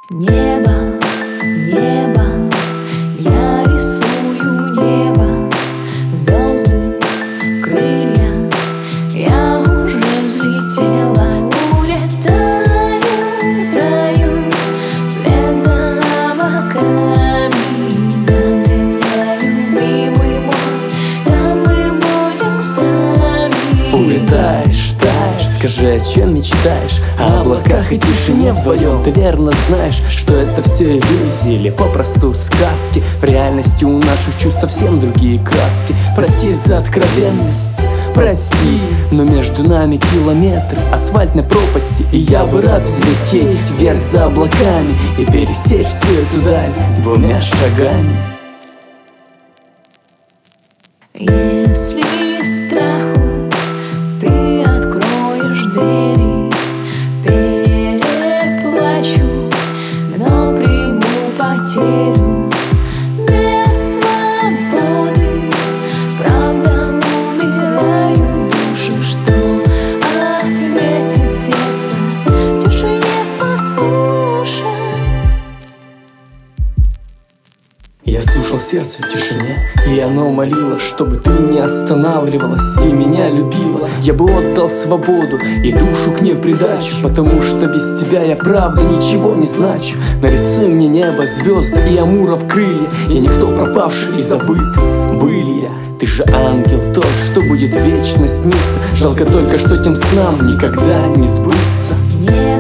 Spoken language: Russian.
Небо, небо, я рисую небо, звезды, крылья, я уже взлетела, улетаю, таю, вслед за облаками. Да ты меня, любимый мой, там мы будем сами. Улетаешь, таешь, скажи, о чем мечтаешь? О облаках и тишине вдвоем. Ты верно знаешь, что это все иллюзии или попросту сказки. В реальности у наших чувств совсем другие краски. Прости за откровенность, прости, но между нами километры асфальтной пропасти. И я бы рад взлететь вверх за облаками и пересечь всю эту даль двумя шагами. Если страху ты откроешь двери, переплачу, но приму потерю. Без свободы, правда, умирают души. Что ответит сердце тишине, послушай. Я слушал сердце в тишине, и оно молило, чтобы ты не останавливалась и меня любила. Я бы отдал свободу и душу к ней в придачу, потому что без тебя я правда ничего не значу. Нарисуй мне небо, звезды и амуров крылья. Я никто пропавший и забыт, были я. Ты же ангел тот, что будет вечно сниться. Жалко только, что тем снам никогда не сбыться.